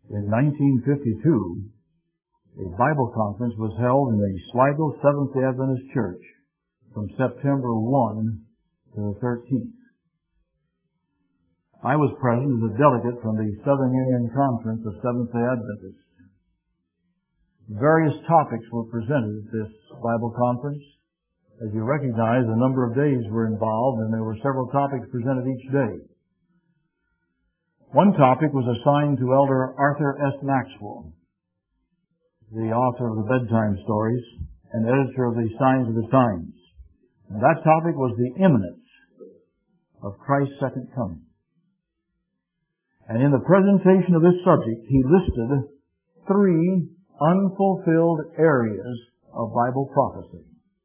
In 1952, a Bible conference was held in the Sligo Seventh-day Adventist Church from September 1 to the 13th. I was present as a delegate from the Southern Union Conference of Seventh-day Adventists. Various topics were presented at this Bible conference. As you recognize, a number of days were involved, and there were several topics presented each day. One topic was assigned to Elder Arthur S. Maxwell, the author of the Bedtime Stories and editor of the Signs of the Times. And that topic was the imminence of Christ's second coming. And in the presentation of this subject, he listed 3 unfulfilled areas of Bible prophecy.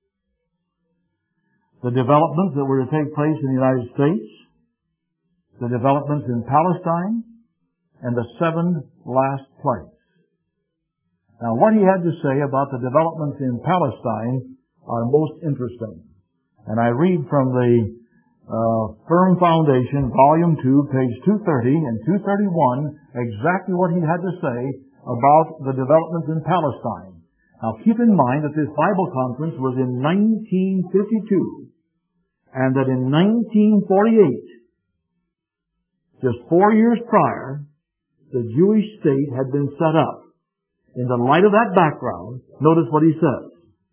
The developments that were to take place in the United States, the developments in Palestine, and the 7 last plagues. Now, what he had to say about the developments in Palestine are most interesting. And I read from the Firm Foundation, Volume 2, page 230 and 231, exactly what he had to say about the developments in Palestine. Now, keep in mind that this Bible conference was in 1952, and that in 1948, just 4 years prior, the Jewish state had been set up. In the light of that background, notice what he says.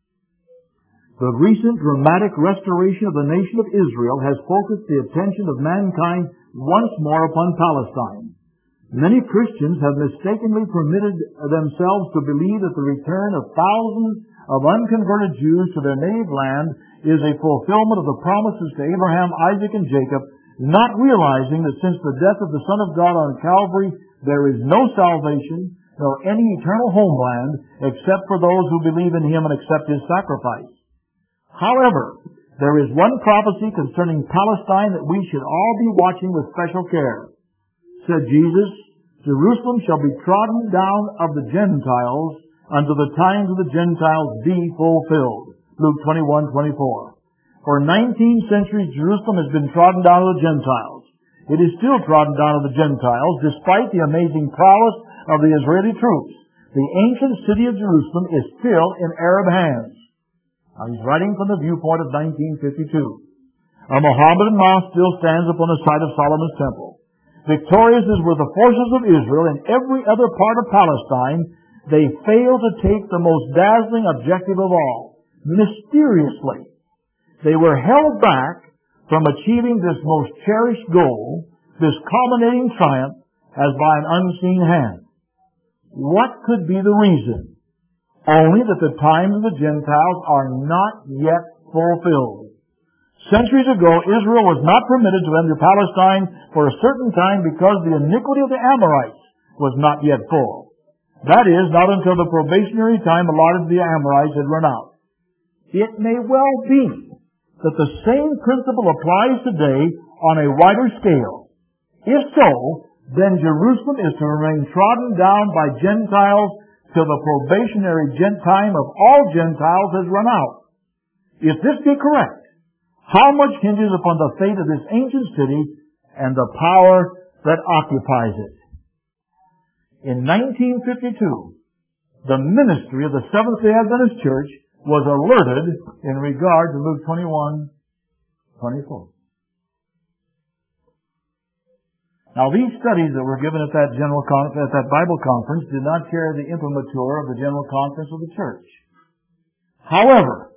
The recent dramatic restoration of the nation of Israel has focused the attention of mankind once more upon Palestine. Many Christians have mistakenly permitted themselves to believe that the return of thousands of unconverted Jews to their native land is a fulfillment of the promises to Abraham, Isaac, and Jacob, not realizing that since the death of the Son of God on Calvary, there is no salvation, nor any eternal homeland, except for those who believe in Him and accept His sacrifice. However, there is one prophecy concerning Palestine that we should all be watching with special care. Said Jesus, Jerusalem shall be trodden down of the Gentiles until the times of the Gentiles be fulfilled. Luke 21:24. For 19 centuries, Jerusalem has been trodden down of the Gentiles. It is still trodden down of the Gentiles, despite the amazing prowess of the Israeli troops. The ancient city of Jerusalem is still in Arab hands. Now, he's writing from the viewpoint of 1952. A Mohammedan mosque still stands upon the site of Solomon's temple. Victorious as were the forces of Israel in every other part of Palestine, they failed to take the most dazzling objective of all. Mysteriously, they were held back from achieving this most cherished goal, this culminating triumph, as by an unseen hand. What could be the reason? Only that the times of the Gentiles are not yet fulfilled. Centuries ago, Israel was not permitted to enter Palestine for a certain time because the iniquity of the Amorites was not yet full. That is, not until the probationary time allotted to the Amorites had run out. It may well be that the same principle applies today on a wider scale. If so, then Jerusalem is to remain trodden down by Gentiles till the probationary time of all Gentiles has run out. If this be correct, how much hinges upon the fate of this ancient city and the power that occupies it? In 1952, the ministry of the Seventh-day Adventist Church was alerted in regard to Luke 21:24. Now, these studies that were given at that Bible conference did not carry the imprimatur of the General Conference of the Church. However,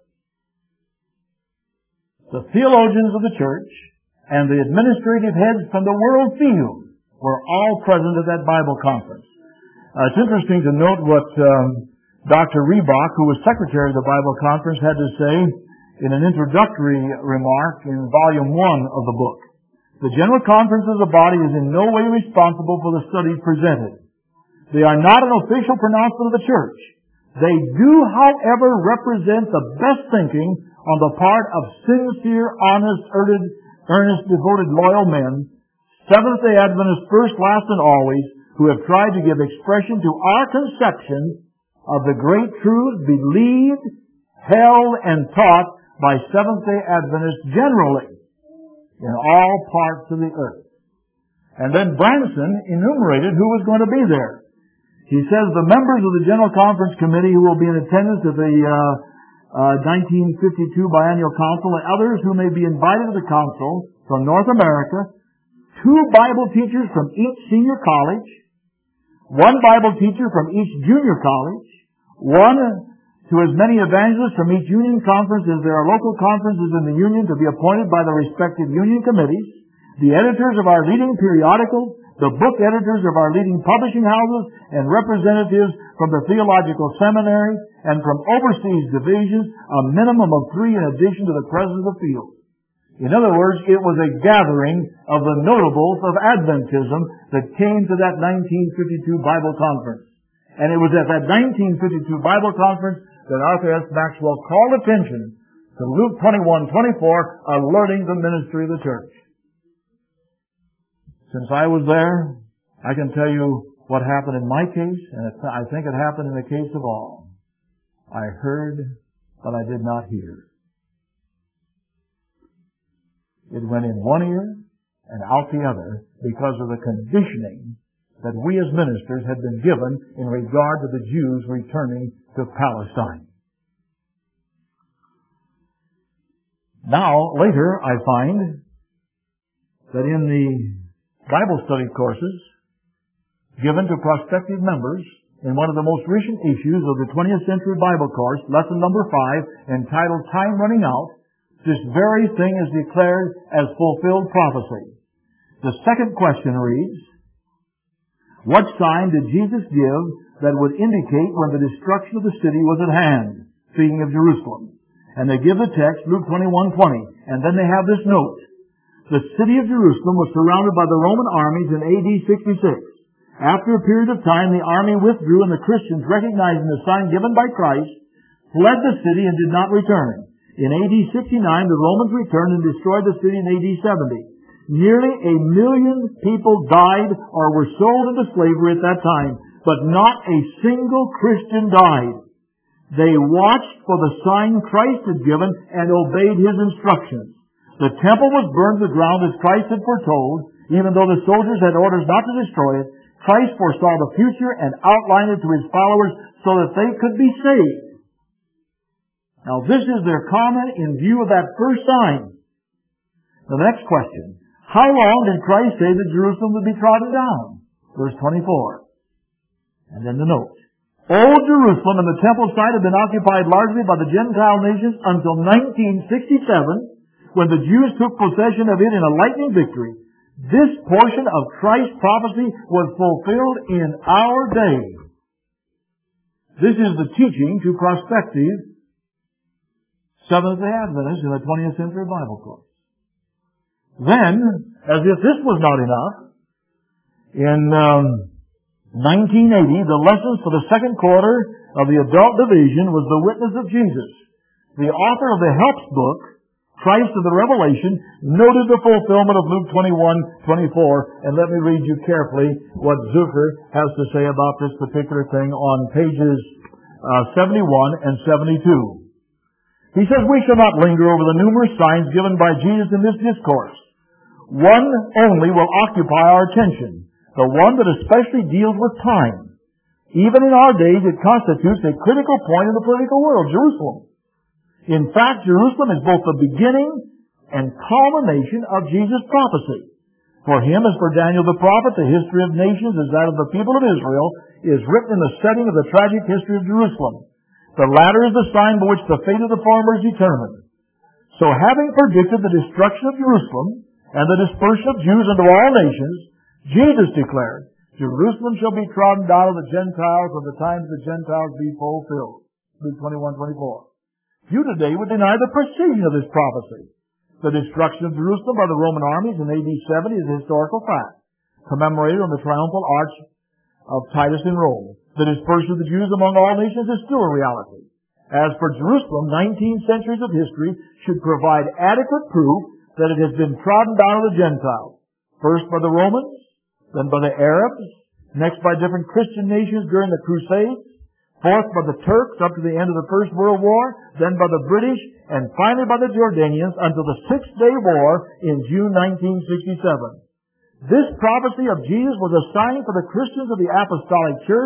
the theologians of the Church and the administrative heads from the world field were all present at that Bible conference. It's interesting to note what Dr. Reebok, who was secretary of the Bible conference, had to say in an introductory remark in Volume 1 of the book. The General Conference as a body is in no way responsible for the studies presented. They are not an official pronouncement of the Church. They do, however, represent the best thinking on the part of sincere, honest, earnest, devoted, loyal men, Seventh-day Adventists first, last, and always, who have tried to give expression to our conception of the great truths believed, held, and taught by Seventh-day Adventists generally in all parts of the earth. And then Branson enumerated who was going to be there. He says the members of the General Conference Committee who will be in attendance at the 1952 Biennial Council and others who may be invited to the Council from North America, 2 Bible teachers from each senior college, 1 Bible teacher from each junior college, 1 to as many evangelists from each union conference as there are local conferences in the union to be appointed by the respective union committees, the editors of our leading periodicals, the book editors of our leading publishing houses, and representatives from the theological seminary and from overseas divisions, a minimum of 3 in addition to the president of the field. In other words, it was a gathering of the notables of Adventism that came to that 1952 Bible conference. And it was at that 1952 Bible conference that Arthur S. Maxwell called attention to Luke 21:24, alerting the ministry of the church. Since I was there, I can tell you what happened in my case, and I think it happened in the case of all. I heard, but I did not hear. It went in one ear and out the other because of the conditioning that we as ministers had been given in regard to the Jews returning to Palestine. Now, later, I find that in the Bible study courses given to prospective members in one of the most recent issues of the 20th Century Bible Course, lesson number 5, entitled Time Running Out, this very thing is declared as fulfilled prophecy. The second question reads, what sign did Jesus give that would indicate when the destruction of the city was at hand? Speaking of Jerusalem. And they give the text, Luke 21:20, and then they have this note. The city of Jerusalem was surrounded by the Roman armies in AD 66. After a period of time, the army withdrew, and the Christians, recognizing the sign given by Christ, fled the city and did not return. In AD 69, the Romans returned and destroyed the city in AD 70. Nearly 1 million people died or were sold into slavery at that time, but not a single Christian died. They watched for the sign Christ had given and obeyed His instructions. The temple was burned to the ground as Christ had foretold, even though the soldiers had orders not to destroy it. Christ foresaw the future and outlined it to His followers so that they could be saved. Now this is their comment in view of that first sign. The next question. How long did Christ say that Jerusalem would be trodden down? Verse 24. And then the note. Old Jerusalem and the temple site had been occupied largely by the Gentile nations until 1967, when the Jews took possession of it in a lightning victory. This portion of Christ's prophecy was fulfilled in our day. This is the teaching to prospective Seventh-day Adventists in the 20th Century Bible Course. Then, as if this was not enough, in 1980, the lessons for the second quarter of the adult division was the witness of Jesus. The author of the Helps book, Christ of the Revelation, noted the fulfillment of Luke 21:24, and let me read you carefully what Zucker has to say about this particular thing on pages 71 and 72. He says, we shall not linger over the numerous signs given by Jesus in this discourse. One only will occupy our attention, the one that especially deals with time. Even in our days, it constitutes a critical point in the political world, Jerusalem. In fact, Jerusalem is both the beginning and culmination of Jesus' prophecy. For him, as for Daniel the prophet, the history of nations as that of the people of Israel is written in the setting of the tragic history of Jerusalem. The latter is the sign by which the fate of the former is determined. So having predicted the destruction of Jerusalem and the dispersion of Jews into all nations, Jesus declared, Jerusalem shall be trodden down of the Gentiles when the times of the Gentiles be fulfilled. Luke 21:24. You today would deny the precision of this prophecy. The destruction of Jerusalem by the Roman armies in AD 70 is a historical fact, commemorated on the triumphal arch of Titus in Rome. The dispersion of the Jews among all nations is still a reality. As for Jerusalem, 19 centuries of history should provide adequate proof that it has been trodden down of the Gentiles. First by the Romans, then by the Arabs, next by different Christian nations during the Crusades, fourth by the Turks up to the end of the First World War, then by the British, and finally by the Jordanians until the Six-Day War in June 1967. This prophecy of Jesus was a sign for the Christians of the Apostolic Church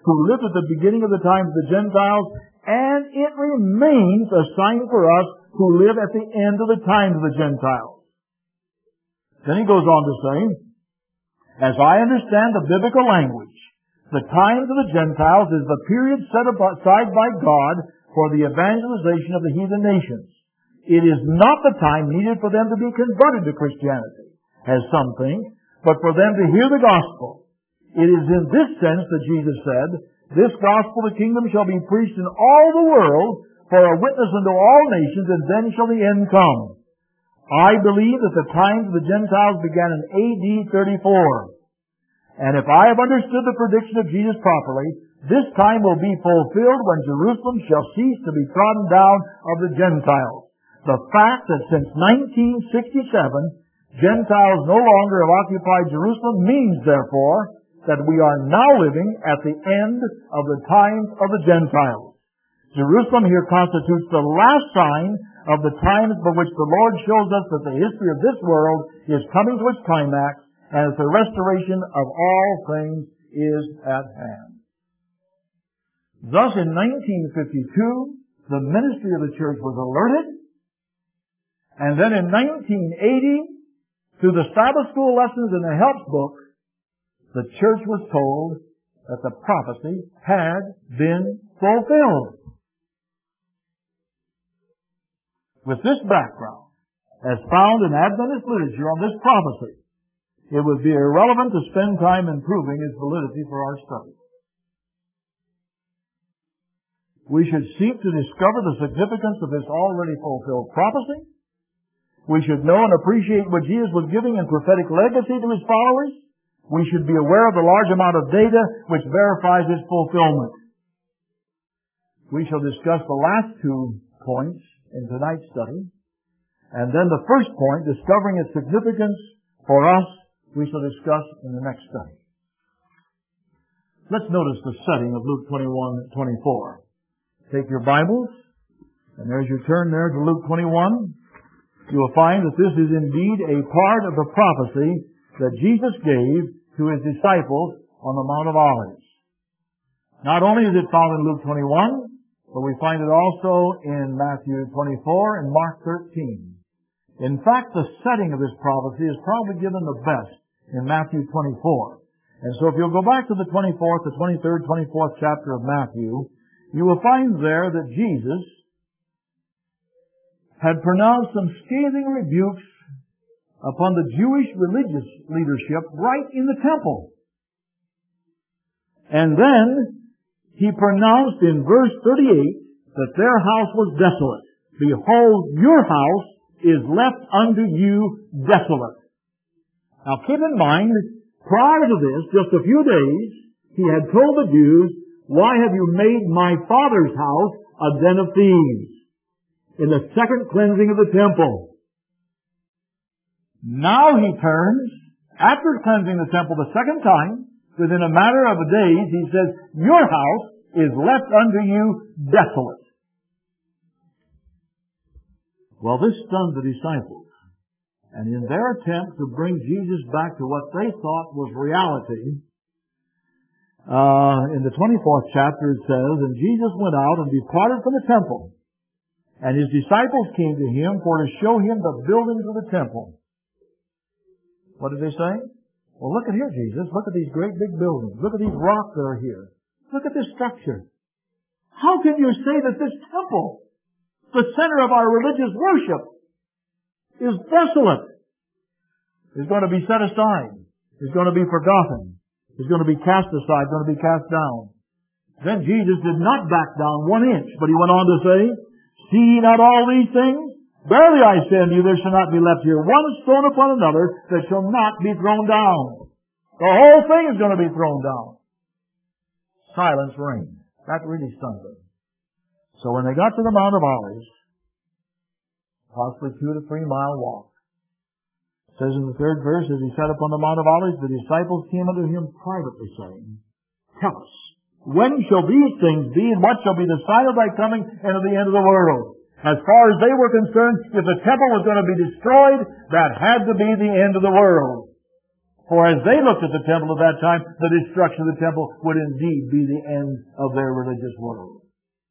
who lived at the beginning of the times of the Gentiles, and it remains a sign for us who live at the end of the times of the Gentiles. Then he goes on to say, as I understand the biblical language, the times of the Gentiles is the period set aside by God for the evangelization of the heathen nations. It is not the time needed for them to be converted to Christianity, as some think, but for them to hear the gospel. It is in this sense that Jesus said, this gospel of the kingdom shall be preached in all the world for a witness unto all nations, and then shall the end come. I believe that the times of the Gentiles began in AD 34. And if I have understood the prediction of Jesus properly, this time will be fulfilled when Jerusalem shall cease to be trodden down of the Gentiles. The fact that since 1967, Gentiles no longer have occupied Jerusalem means, therefore, that we are now living at the end of the times of the Gentiles. Jerusalem here constitutes the last sign of the times by which the Lord shows us that the history of this world is coming to its climax and that the restoration of all things is at hand. Thus, in 1952, the ministry of the church was alerted, and then in 1980, through the Sabbath school lessons and the helps book, the church was told that the prophecy had been fulfilled. With this background, as found in Adventist literature on this prophecy, it would be irrelevant to spend time in proving its validity for our study. We should seek to discover the significance of this already fulfilled prophecy. We should know and appreciate what Jesus was giving in prophetic legacy to His followers. We should be aware of the large amount of data which verifies its fulfillment. We shall discuss the last 2 points in tonight's study. And then the first point, discovering its significance for us, we shall discuss in the next study. Let's notice the setting of Luke 21:24. Take your Bibles, and as you turn there to Luke 21, you will find that this is indeed a part of the prophecy that Jesus gave to His disciples on the Mount of Olives. Not only is it found in Luke 21, but we find it also in Matthew 24 and Mark 13. In fact, the setting of this prophecy is probably given the best in Matthew 24. And so if you'll go back to the 24th, the 23rd, 24th chapter of Matthew, you will find there that Jesus had pronounced some scathing rebukes upon the Jewish religious leadership right in the temple. And then He pronounced in verse 38 that their house was desolate. Behold, your house is left unto you desolate. Now keep in mind, prior to this, just a few days, He had told the Jews, why have you made my Father's house a den of thieves? In the second cleansing of the temple. Now He turns, after cleansing the temple the second time, within a matter of days, He says, your house is left unto you desolate. Well, this stunned the disciples. And in their attempt to bring Jesus back to what they thought was reality, in the 24th chapter it says, and Jesus went out and departed from the temple. And His disciples came to Him for to show Him the buildings of the temple. What did they say? Well, look at here, Jesus. Look at these great big buildings. Look at these rocks that are here. Look at this structure. How can you say that this temple, the center of our religious worship, is desolate? It's going to be set aside. It's going to be forgotten. It's going to be cast aside, going to be cast down. Then Jesus did not back down 1 inch, but He went on to say, see ye not all these things? Verily I say unto you, there shall not be left here one stone upon another that shall not be thrown down. The whole thing is going to be thrown down. Silence reigned. That really stunned them. So when they got to the Mount of Olives, possibly 2 to 3 mile walk, it says in the 3rd verse, as He sat upon the Mount of Olives, the disciples came unto Him privately, saying, tell us, when shall these things be, and what shall be the sign of Thy coming and of the end of the world? As far as they were concerned, if the temple was going to be destroyed, that had to be the end of the world. For as they looked at the temple at that time, the destruction of the temple would indeed be the end of their religious world.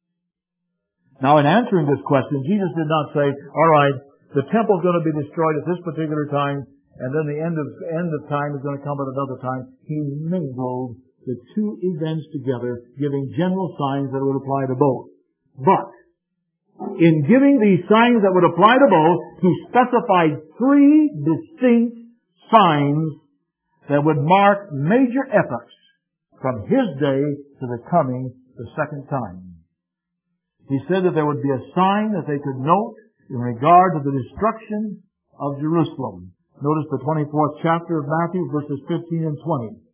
Now, in answering this question, Jesus did not say, all right, the temple is going to be destroyed at this particular time, and then the end of time is going to come at another time. He mingled the two events together, giving general signs that would apply to both. But in giving these signs that would apply to both, He specified three distinct signs that would mark major epochs from His day to the coming the second time. He said that there would be a sign that they could note in regard to the destruction of Jerusalem. Notice the 24th chapter of Matthew, verses 15 and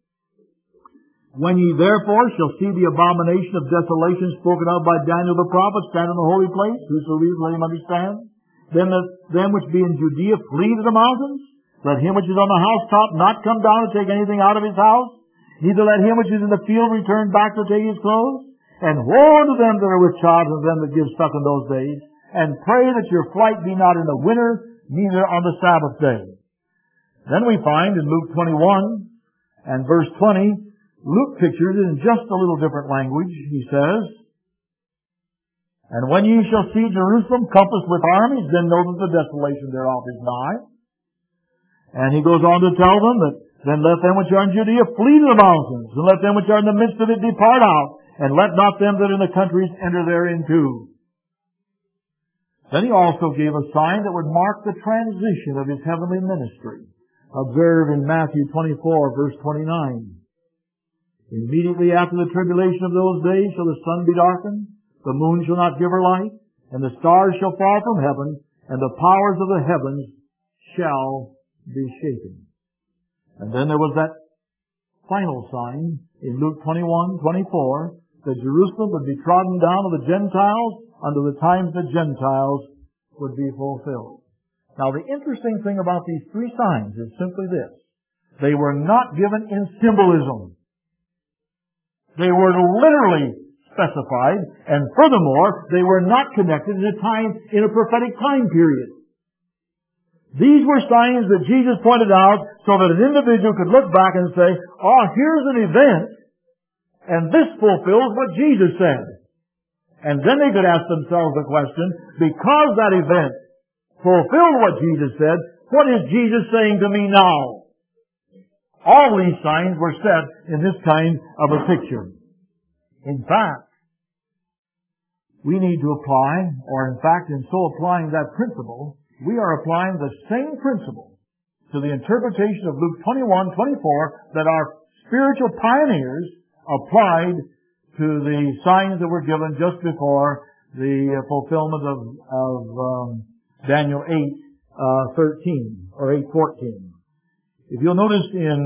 20. When ye therefore shall see the abomination of desolation spoken of by Daniel the prophet stand in the holy place, whoso readeth let him understand. Then them which be in Judea flee to the mountains. Let him which is on the housetop not come down to take anything out of his house. Neither let him which is in the field return back to take his clothes. And woe unto them that are with child, and them that give suck in those days. And pray that your flight be not in the winter, neither on the Sabbath day. Then we find in Luke 21 and verse 20, Luke pictures it in just a little different language. He says, And when ye shall see Jerusalem compassed with armies, then know that the desolation thereof is nigh. And he goes on to tell them that, Then let them which are in Judea flee to the mountains, and let them which are in the midst of it depart out, and let not them that are in the countries enter therein too. Then he also gave a sign that would mark the transition of His heavenly ministry. Observe in Matthew 24, verse 29. Immediately after the tribulation of those days shall the sun be darkened, the moon shall not give her light, and the stars shall fall from heaven, and the powers of the heavens shall be shaken. And then there was that final sign in Luke 21:24 that Jerusalem would be trodden down of the Gentiles until the times the Gentiles would be fulfilled. Now the interesting thing about these three signs is simply this. They were not given in symbolism. They were literally specified, and furthermore, they were not connected in a prophetic time period. These were signs that Jesus pointed out so that an individual could look back and say, oh, here's an event, and this fulfills what Jesus said. And then they could ask themselves the question, because that event fulfilled what Jesus said, what is Jesus saying to me now? All these signs were set in this kind of a picture. In fact, we need to apply, or in fact, in so applying that principle, we are applying the same principle to the interpretation of Luke 21:24 that our spiritual pioneers applied to the signs that were given just before the fulfillment of Daniel 8:13 or 8:14. If you'll notice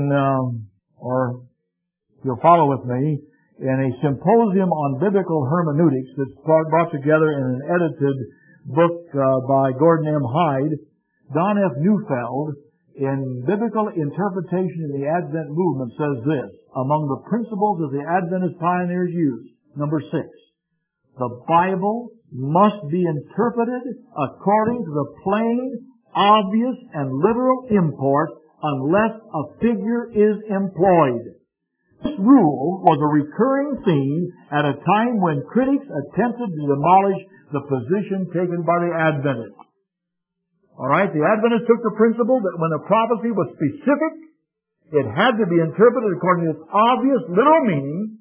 or if you'll follow with me, in a symposium on biblical hermeneutics that's brought together in an edited book by Gordon M. Hyde, Don F. Neufeld, in Biblical Interpretation of the Advent Movement, says this, among the principles that the Adventist pioneers used, number 6, the Bible must be interpreted according to the plain, obvious, and literal import unless a figure is employed. This rule was a recurring theme at a time when critics attempted to demolish the position taken by the Adventists. All right, the Adventists took the principle that when a prophecy was specific, it had to be interpreted according to its obvious literal meaning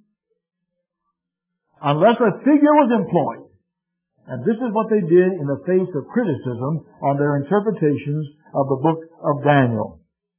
unless a figure was employed. And this is what they did in the face of criticism on their interpretations of the book of Daniel.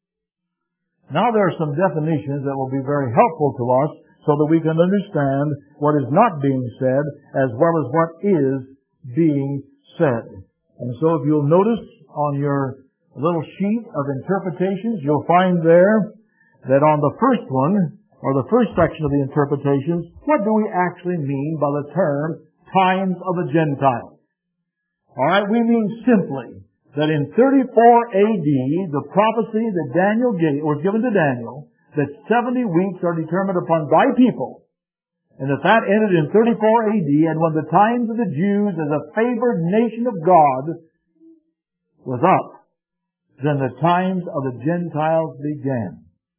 Now there are some definitions that will be very helpful to us so that we can understand what is not being said as well as what is being said. And so if you'll notice on your little sheet of interpretations, you'll find there that on the first one, or the first section of the interpretations, what do we actually mean by the term times of the Gentiles? All right, we mean simply that in 34 AD, the prophecy that Daniel gave, was given to Daniel, that 70 weeks are determined upon thy people, and that ended in 34 AD, and when the times of the Jews as a favored nation of God was up, then the times of the Gentiles began.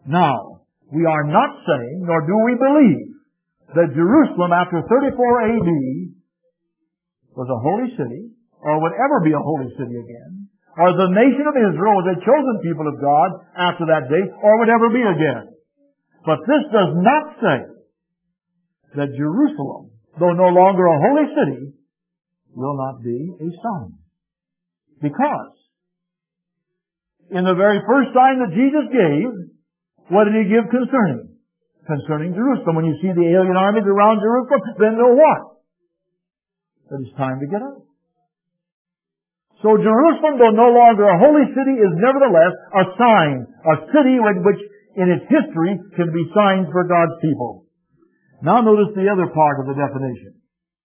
Now, we are not saying, nor do we believe, that Jerusalem after 34 AD was a holy city, or would ever be a holy city again, or the nation of Israel was a chosen people of God after that day, or would ever be again. But this does not say that Jerusalem, though no longer a holy city, will not be a sign. Because in the very first sign that Jesus gave, what did He give concerning? Concerning Jerusalem. When you see the alien armies around Jerusalem, then know what? That it's time to get out. So Jerusalem, though no longer a holy city, is nevertheless a sign, a city which in its history can be signs for God's people. Now notice the other part of the definition.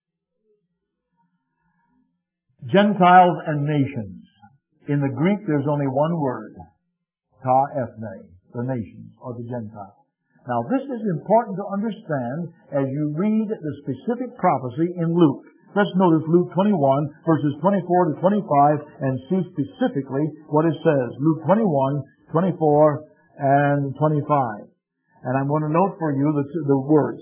Gentiles and nations. In the Greek, there's only one word. Ta ethne, the nations, or the Gentiles. Now this is important to understand as you read the specific prophecy in Luke. Let's notice Luke 21, verses 24 to 25, and see specifically what it says. Luke 21, 24, and 25. And I'm going to note for you the words.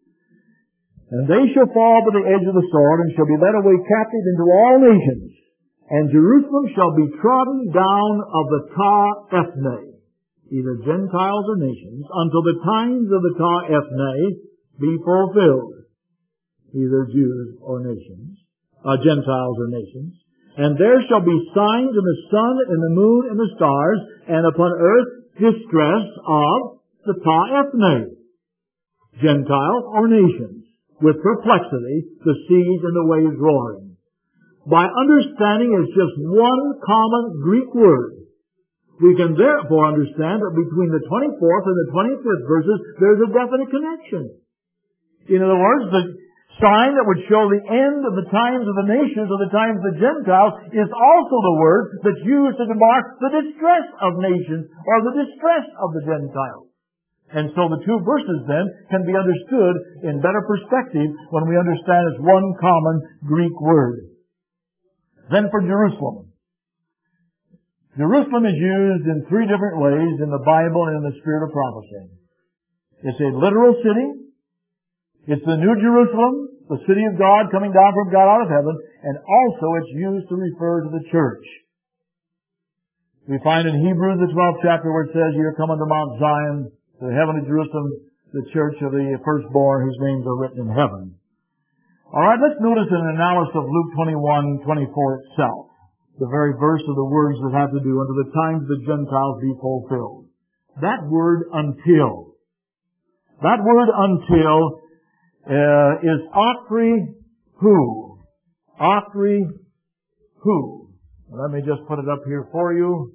And they shall fall by the edge of the sword, and shall be led away captive into all nations. And Jerusalem shall be trodden down of the Ta ethne, either Gentiles or nations, until the times of the Ta ethne be fulfilled, either Jews or nations, Gentiles or nations. And there shall be signs in the sun, and the moon, and the stars, and upon earth distress of the Ta ethne, Gentiles or nations, with perplexity, the seas and the waves roaring. By understanding it's just one common Greek word, we can therefore understand that between the 24th and the 25th verses, there's a definite connection. In other words, the sign that would show the end of the times of the nations or the times of the Gentiles is also the word that's used to mark the distress of nations or the distress of the Gentiles. And so the two verses then can be understood in better perspective when we understand it's one common Greek word. Then for Jerusalem. Jerusalem is used in three different ways in the Bible and in the spirit of prophecy. It's a literal city. It's the New Jerusalem, the city of God coming down from God out of heaven, and also it's used to refer to the church. We find in Hebrews, the 12th chapter, where it says, "Ye are come unto Mount Zion, to the heavenly Jerusalem, the church of the firstborn whose names are written in heaven." All right, let's notice an analysis of Luke 21:24 itself, the very verse of the words that have to do unto the times the Gentiles be fulfilled. That word until. That word until is akri hu. Akri hu. Let me just put it up here for you.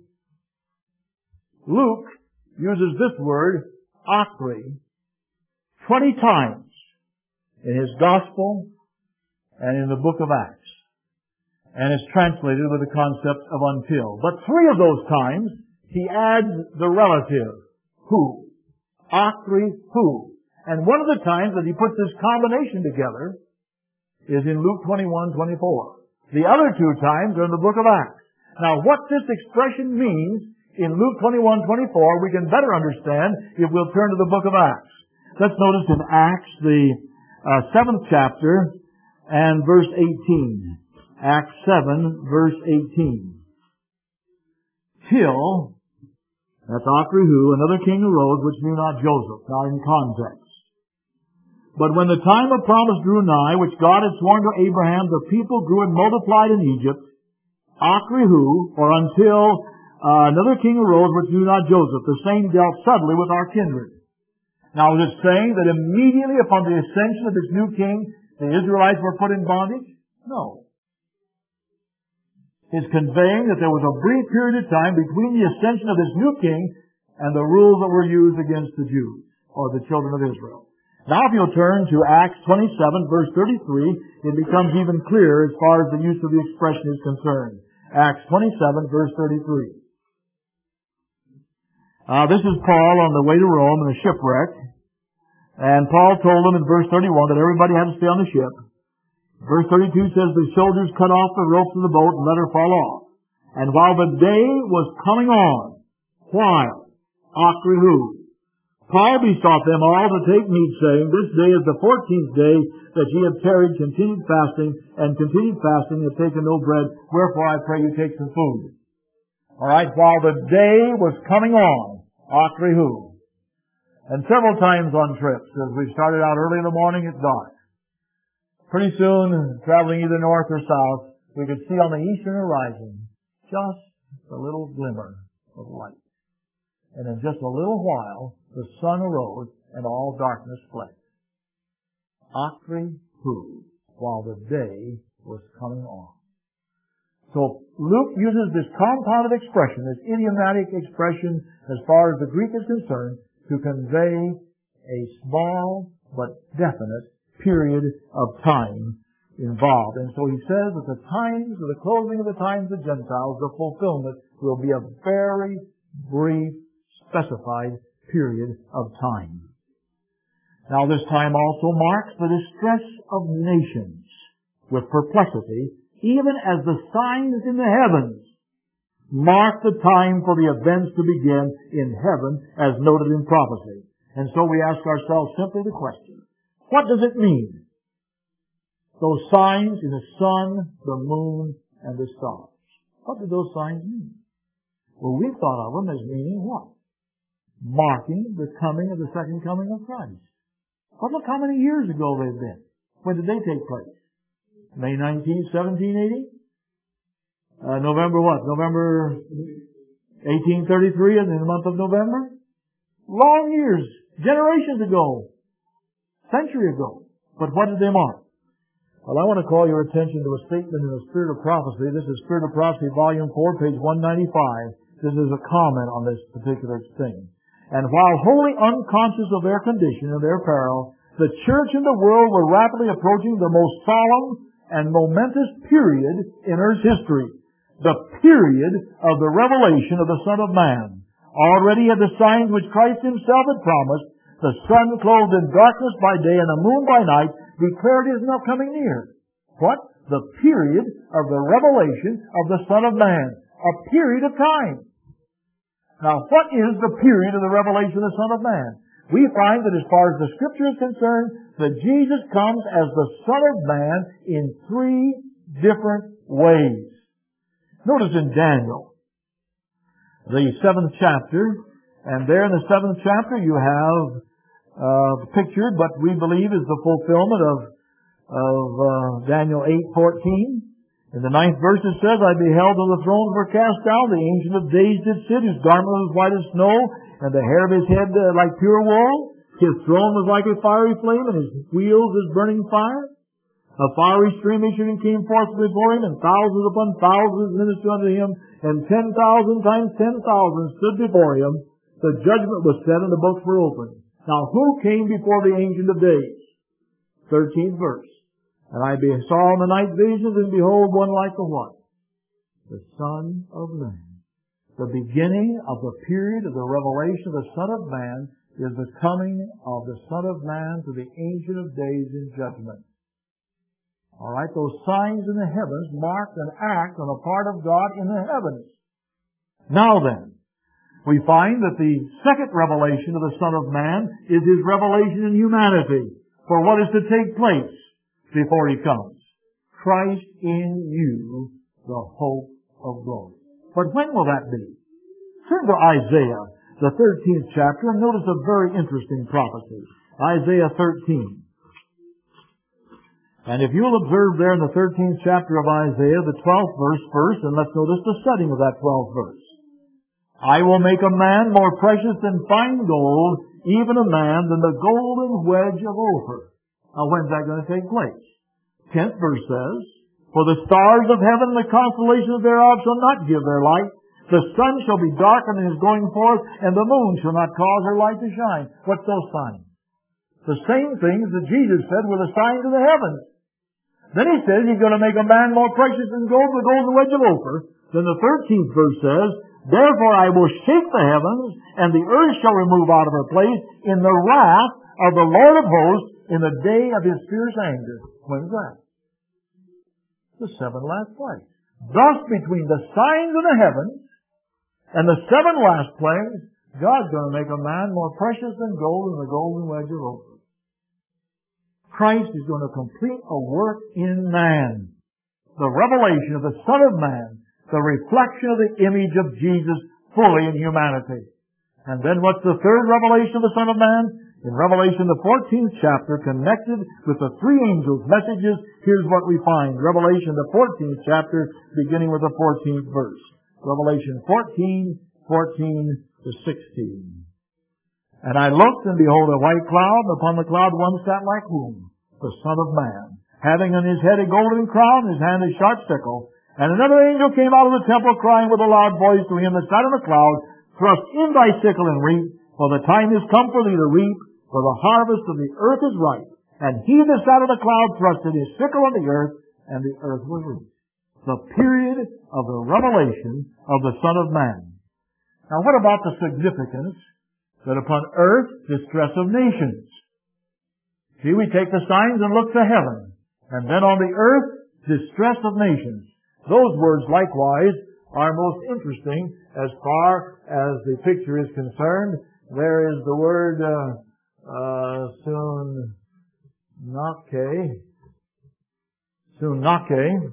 Luke uses this word, akri, 20 times in his Gospel and in the book of Acts. And it's translated with the concept of until. But 3 of those times, he adds the relative, who. Akri hu. And one of the times that he puts this combination together is in Luke 21:24. The other 2 times are in the book of Acts. Now, what this expression means in Luke 21:24, we can better understand if we'll turn to the book of Acts. Let's notice in Acts, the 7th chapter and verse 18. Acts 7, verse 18. Till, that's Akrihu, another king arose which knew not Joseph. Now in context. But when the time of promise drew nigh, which God had sworn to Abraham, the people grew and multiplied in Egypt. Akrihu, or until another king arose which knew not Joseph. The same dealt subtly with our kindred. Now is it saying that immediately upon the ascension of this new king, the Israelites were put in bondage? No. It's conveying that there was a brief period of time between the ascension of this new king and the rules that were used against the Jews, or the children of Israel. Now if you'll turn to Acts 27, verse 33, it becomes even clearer as far as the use of the expression is concerned. Acts 27, verse 33. This is Paul on the way to Rome in a shipwreck. And Paul told them in verse 31 that everybody had to stay on the ship. Verse 32 says, the soldiers cut off the ropes of the boat and let her fall off. And while the day was coming on, while, Akrihu, Paul besought them all to take meat, saying, This day is the 14th day that ye have tarried, continued fasting, and have taken no bread. Wherefore I pray you take some food. All right, while the day was coming on, Akrihu. And several times on trips, as we started out early in the morning, it's dark. Pretty soon, traveling either north or south, we could see on the eastern horizon just a little glimmer of light. And in just a little while, the sun arose and all darkness fled. Akrihu, while the day was coming on. So Luke uses this compounded expression, this idiomatic expression as far as the Greek is concerned, to convey a small but definite period of time involved. And so he says that the times, or the closing of the times of Gentiles, the fulfillment, will be a very brief, specified period of time. Now this time also marks the distress of nations with perplexity, even as the signs in the heavens mark the time for the events to begin in heaven as noted in prophecy. And so we ask ourselves simply the question, what does it mean? Those signs in the sun, the moon, and the stars. What do those signs mean? Well, we thought of them as meaning what? Marking the coming of the second coming of Christ. But look how many years ago they've been. When did they take place? May 19th, 1780? November what? November 1833 in the month of November? Long years. Generations ago. Century ago. But what did they mark? Well, I want to call your attention to a statement in the Spirit of Prophecy. This is Spirit of Prophecy, Volume 4, page 195. This is a comment on this particular thing. And while wholly unconscious of their condition and their peril, the church and the world were rapidly approaching the most solemn and momentous period in earth's history. The period of the revelation of the Son of Man. Already had the signs which Christ Himself had promised, the sun clothed in darkness by day and the moon by night, declared His coming near. What? The period of the revelation of the Son of Man. A period of time. Now, what is the period of the revelation of the Son of Man? We find that as far as the Scripture is concerned, that Jesus comes as the Son of Man in three different ways. Notice in Daniel, the 7th chapter, and there in the 7th chapter you have pictured what we believe is the fulfillment of Daniel 8:14. In the 9th verse it says, I beheld till the thrones were cast down, the Ancient of Days did sit, his garment was white as snow, and the hair of his head like pure wool. His throne was like a fiery flame, and his wheels as burning fire. A fiery stream issued and came forth before him, and thousands upon thousands ministered unto him, and 10,000 times 10,000 stood before him. The judgment was set, and the books were opened. Now who came before the Ancient of Days? 13th verse. And I saw in the night visions, and behold, one like a what? The Son of Man. The beginning of the period of the revelation of the Son of Man is the coming of the Son of Man to the Ancient of Days in judgment. All right, those signs in the heavens mark an act on the part of God in the heavens. Now then, we find that the second revelation of the Son of Man is His revelation in humanity for what is to take place before He comes. Christ in you, the hope of glory. But when will that be? Turn to Isaiah, the 13th chapter, and notice a very interesting prophecy. Isaiah 13. And if you'll observe there in the 13th chapter of Isaiah, the 12th verse first, and let's notice the setting of that 12th verse. I will make a man more precious than fine gold, even a man than the golden wedge of Ophir. Now when's that going to take place? 10th verse says, For the stars of heaven and the constellations thereof shall not give their light. The sun shall be darkened in his going forth, and the moon shall not cause her light to shine. What's those signs? The same things that Jesus said were the signs of the heavens. Then He says He's going to make a man more precious than gold, the golden wedge of Ophir. Then the 13th verse says, Therefore I will shake the heavens, and the earth shall remove out of her place in the wrath of the Lord of hosts in the day of His fierce anger. When's that? The 7 last plagues. Thus between the signs of the heavens and the 7 last plagues, God's going to make a man more precious than gold and the golden wedge of Ophir. Christ is going to complete a work in man. The revelation of the Son of Man, the reflection of the image of Jesus fully in humanity. And then what's the third revelation of the Son of Man? In Revelation, the 14th chapter, connected with the three angels' messages, here's what we find. Revelation, the 14th chapter, beginning with the 14th verse. Revelation 14:14 to 16. And I looked, and behold, a white cloud, and upon the cloud one sat like whom? The Son of Man, having on his head a golden crown, his hand a sharp sickle. And another angel came out of the temple, crying with a loud voice to him that sat on the cloud, Thrust in thy sickle and reap, for the time is come for thee to reap, for the harvest of the earth is ripe. And he that sat on the cloud thrusted his sickle on the earth, and the earth was reaped. The period of the revelation of the Son of Man. Now what about the significance that upon earth, distress of nations? See, we take the signs and look to heaven. And then on the earth, distress of nations. Those words likewise are most interesting as far as the picture is concerned. There is the word sunake.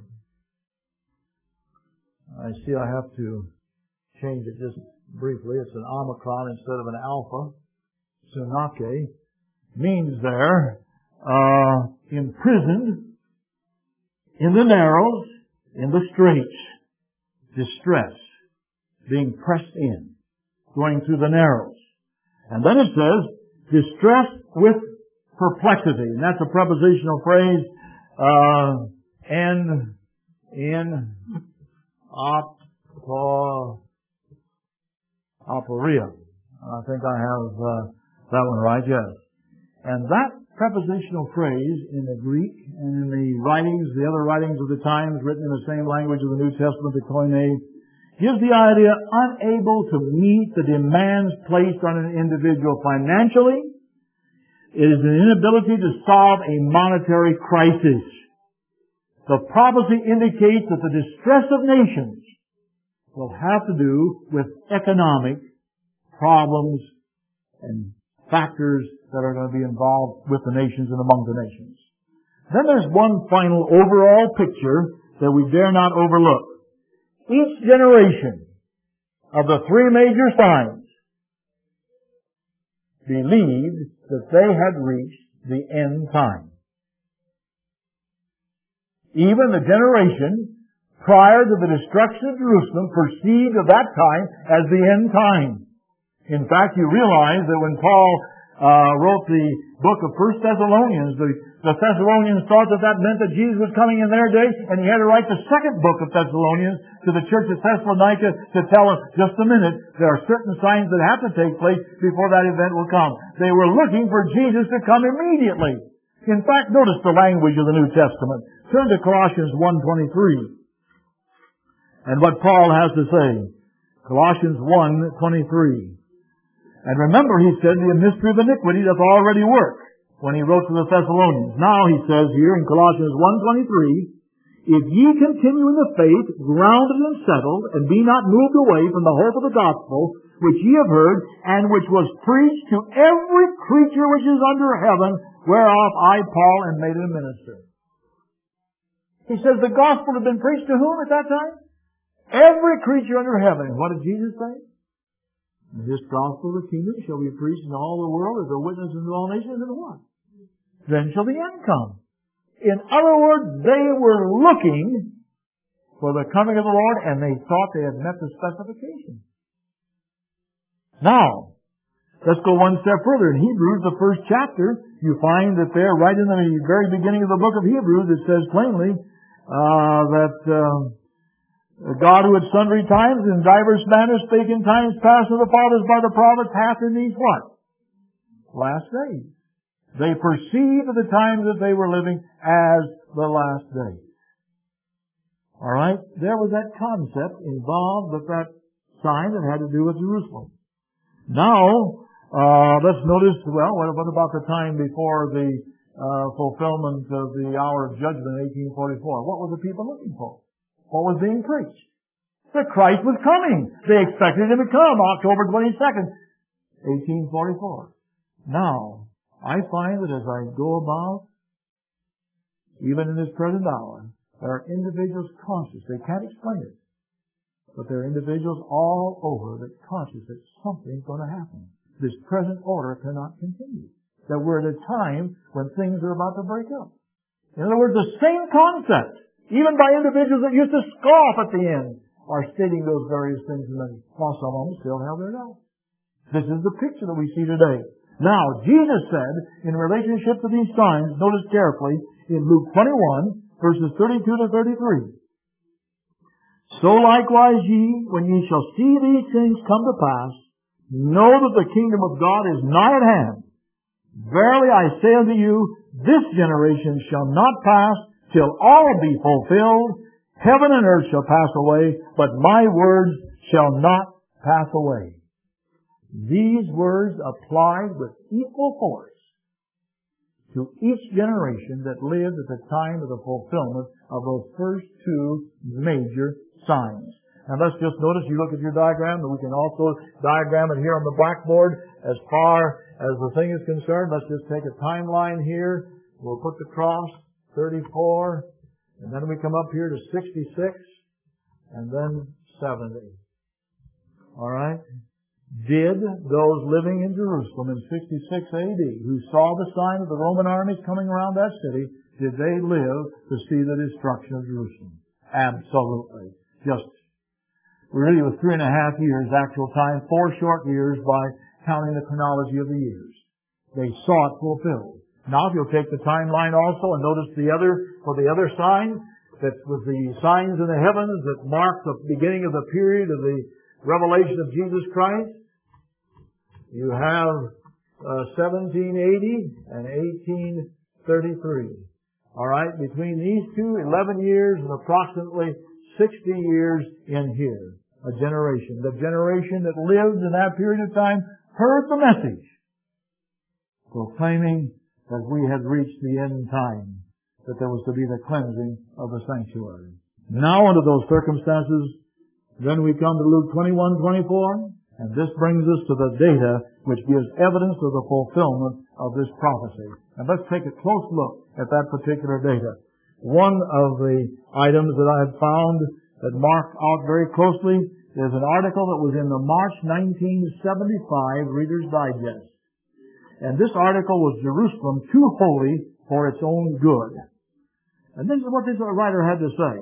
I see I have to change it just briefly. It's an omicron instead of an alpha. Sunake means there imprisoned in the narrows, in the straits, distress, being pressed in, going through the narrows. And then it says, distress with perplexity. And that's a prepositional phrase, aporia. I think I have that one right, yes. And that prepositional phrase in the Greek and in the writings, the other writings of the times written in the same language of the New Testament, the Koine, gives the idea unable to meet the demands placed on an individual financially. It is an inability to solve a monetary crisis. The prophecy indicates that the distress of nations will have to do with economic problems and factors that are going to be involved with the nations and among the nations. Then there's one final overall picture that we dare not overlook. Each generation of the three major signs believed that they had reached the end time. Even the generation prior to the destruction of Jerusalem perceived of that time as the end time. In fact, you realize that when Paul wrote the book of 1 Thessalonians, the Thessalonians thought that meant that Jesus was coming in their day, and he had to write the second book of Thessalonians to the church at Thessalonica to tell us, just a minute, there are certain signs that have to take place before that event will come. They were looking for Jesus to come immediately. In fact, notice the language of the New Testament. Turn to Colossians 1:23. And what Paul has to say. Colossians 1:23. And remember, he said, the mystery of iniquity doth already work when he wrote to the Thessalonians. Now he says here in Colossians 1:23, if ye continue in the faith, grounded and settled, and be not moved away from the hope of the gospel, which ye have heard, and which was preached to every creature which is under heaven, whereof I, Paul, am made a minister. He says the gospel had been preached to whom at that time? Every creature under heaven. What did Jesus say? This gospel of the kingdom shall be preached in all the world as a witness unto all nations, and what? Then shall the end come. In other words, they were looking for the coming of the Lord, and they thought they had met the specification. Now, let's go one step further. In Hebrews, the first chapter, you find that there, right in the very beginning of the book of Hebrews, it says plainly that God, who at sundry times in divers manners spake in times past to the fathers by the prophets, hath in these what? Last days. They perceived the times that they were living as the last days. All right? There was that concept involved with that sign that had to do with Jerusalem. Now, let's notice, well, what about the time before the fulfillment of the hour of judgment in 1844? What were the people looking for? What was being preached? That Christ was coming. They expected Him to come October 22nd, 1844. Now, I find that as I go about, even in this present hour, there are individuals conscious. They can't explain it. But there are individuals all over that conscious that something's going to happen. This present order cannot continue. That we're at a time when things are about to break up. In other words, the same concept, even by individuals that used to scoff at the end, are stating those various things, and while some of them still have their doubts. This is the picture that we see today. Now, Jesus said, in relationship to these signs, notice carefully, in Luke 21, verses 32 to 33. So likewise ye, when ye shall see these things come to pass, know that the kingdom of God is nigh at hand. Verily I say unto you, this generation shall not pass till all be fulfilled. Heaven and earth shall pass away, but my words shall not pass away. These words applied with equal force to each generation that lived at the time of the fulfillment of those first two major signs. And let's just notice, you look at your diagram, and we can also diagram it here on the blackboard as far as the thing is concerned. Let's just take a timeline here. We'll put the cross, 34, and then we come up here to 66, and then 70. All right? Did those living in Jerusalem in 66 A.D., who saw the sign of the Roman armies coming around that city, did they live to see the destruction of Jerusalem? Absolutely. Just really with 3.5 years actual time, 4 short years by counting the chronology of the years. They saw it fulfilled. Now if you'll take the timeline also and notice the other sign, that was the signs in the heavens that mark the beginning of the period of the revelation of Jesus Christ. You have 1780 and 1833. All right, between these two, 11 years and approximately 60 years in here. A generation. The generation that lived in that period of time heard the message, proclaiming that we had reached the end time, that there was to be the cleansing of the sanctuary. Now under those circumstances, then we come to Luke 21:24, and this brings us to the data which gives evidence of the fulfillment of this prophecy. And let's take a close look at that particular data. One of the items that I have found that mark out very closely is an article that was in the March 1975 Reader's Digest. And this article was Jerusalem Too Holy for Its Own Good. And this is what this writer had to say.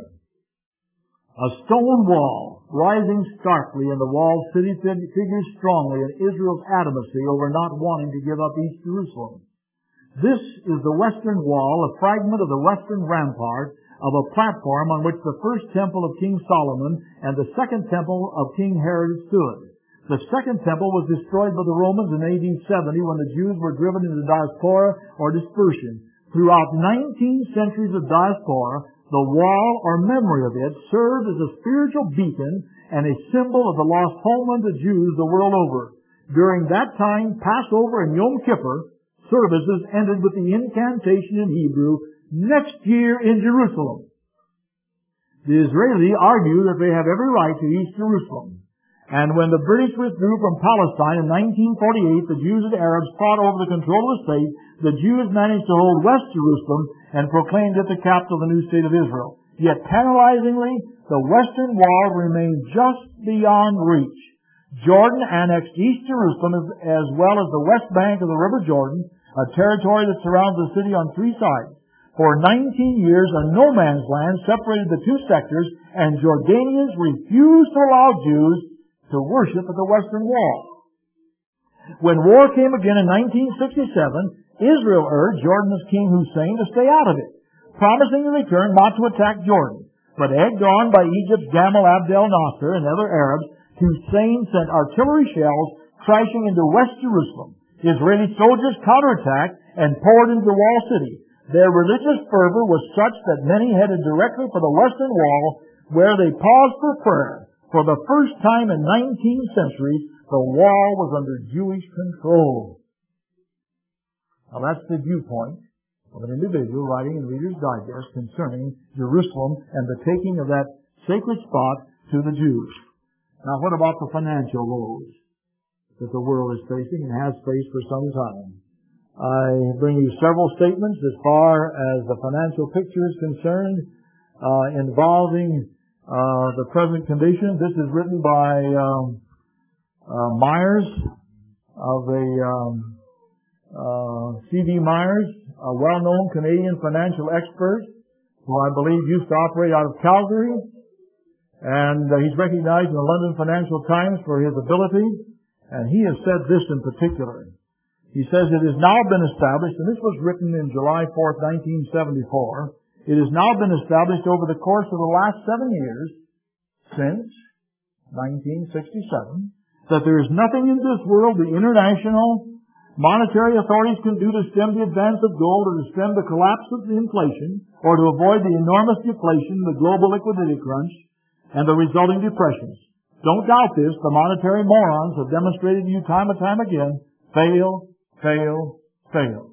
A stone wall, rising starkly in the walled city, figures strongly in Israel's adamancy over not wanting to give up East Jerusalem. This is the western wall, a fragment of the western rampart of a platform on which the first temple of King Solomon and the second temple of King Herod stood. The second temple was destroyed by the Romans in AD 70 when the Jews were driven into diaspora or dispersion. Throughout 19 centuries of diaspora, the wall or memory of it served as a spiritual beacon and a symbol of the lost homeland of Jews the world over. During that time, Passover and Yom Kippur services ended with the incantation in Hebrew, next year in Jerusalem. The Israeli argue that they have every right to East Jerusalem. And when the British withdrew from Palestine in 1948, the Jews and Arabs fought over the control of the state. The Jews managed to hold West Jerusalem and proclaimed it the capital of the new state of Israel. Yet tantalizingly, the western wall remained just beyond reach. Jordan annexed East Jerusalem as well as the west bank of the River Jordan, a territory that surrounds the city on 3 sides. For 19 years, a no-man's land separated the 2 sectors, and Jordanians refused to allow Jews to worship at the western wall. When war came again in 1967, Israel urged Jordan's King Hussein to stay out of it, promising in return not to attack Jordan. But egged on by Egypt's Gamal Abdel Nasser and other Arabs, Hussein sent artillery shells crashing into West Jerusalem. Israeli soldiers counterattacked and poured into the walled city. Their religious fervor was such that many headed directly for the western wall, where they paused for prayer. For the first time in 19 centuries, the wall was under Jewish control. Now that's the viewpoint of an individual writing in Reader's Digest concerning Jerusalem and the taking of that sacred spot to the Jews. Now what about the financial woes? that the world is facing and has faced for some time. I bring you several statements as far as the financial picture is concerned involving the present condition. This is written by Myers of the C.D. Myers, a well-known Canadian financial expert who I believe used to operate out of Calgary. And he's recognized in the London Financial Times for his ability. And he has said this in particular. He says, it has now been established, and this was written in July 4th, 1974. It has now been established over the course of the last 7 years, since 1967, that there is nothing in this world the international monetary authorities can do to stem the advance of gold or to stem the collapse of the inflation or to avoid the enormous deflation, the global liquidity crunch, and the resulting depressions. Don't doubt this. The monetary morons have demonstrated to you time and time again, fail, fail, fail.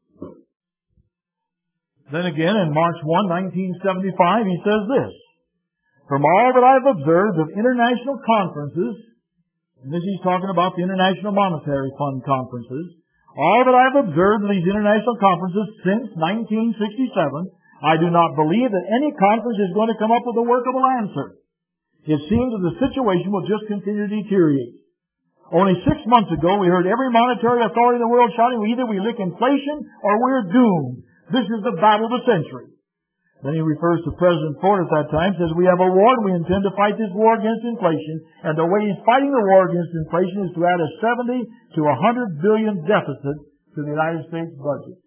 Then again, in March 1, 1975, he says this, from all that I've observed of international conferences, and this he's talking about the International Monetary Fund conferences, all that I've observed of these international conferences since 1967, I do not believe that any conference is going to come up with a workable answer. It seems that the situation will just continue to deteriorate. Only 6 months ago, we heard every monetary authority in the world shouting, either we lick inflation or we're doomed. This is the battle of the century. Then he refers to President Ford at that time, says, we have a war and we intend to fight this war against inflation. And the way he's fighting the war against inflation is to add a 70 to 100 billion deficit to the United States budget.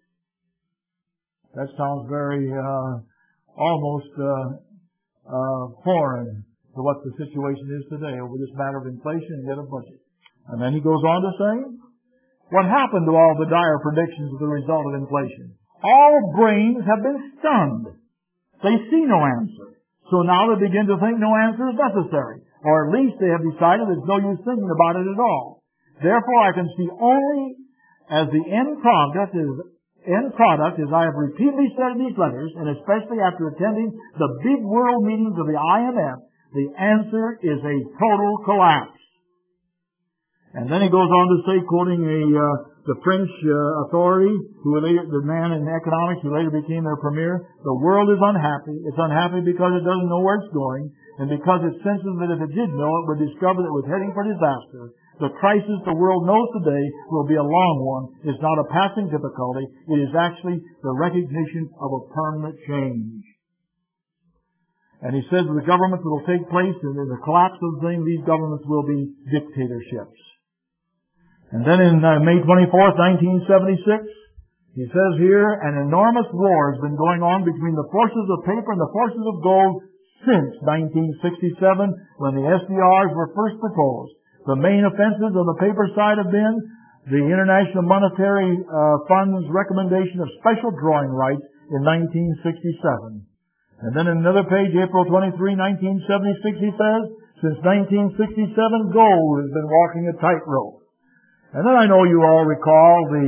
That sounds very, almost foreign to what the situation is today over this matter of inflation and yet of budget. And then he goes on to say, what happened to all the dire predictions of the result of inflation? All brains have been stunned. They see no answer. So now they begin to think no answer is necessary. Or at least they have decided there's no use thinking about it at all. Therefore, I can see only as the end product, as I have repeatedly said in these letters, and especially after attending the big world meetings of the IMF, the answer is a total collapse. And then he goes on to say, quoting the French authority, the man in economics who later became their premier, the world is unhappy. It's unhappy because it doesn't know where it's going, and because it senses that if it did know, it would discover that it was heading for disaster. The crisis the world knows today will be a long one. It's not a passing difficulty. It is actually the recognition of a permanent change. And he says that the governments that will take place and in the collapse of things, these governments will be dictatorships. And then in May 24th, 1976, he says here, an enormous war has been going on between the forces of paper and the forces of gold since 1967, when the SDRs were first proposed. The main offenses on the paper side have been the International Monetary Fund's recommendation of special drawing rights in 1967. And then in another page, April 23, 1976, he says, since 1967, gold has been walking a tightrope. And then I know you all recall the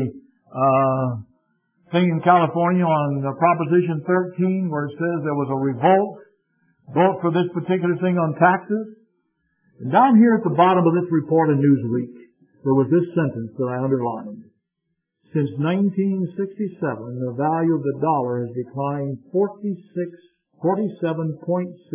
thing in California on Proposition 13 where it says there was a vote for this particular thing on taxes. And down here at the bottom of this report in Newsweek, there was this sentence that I underlined. Since 1967, the value of the dollar has declined 47.6%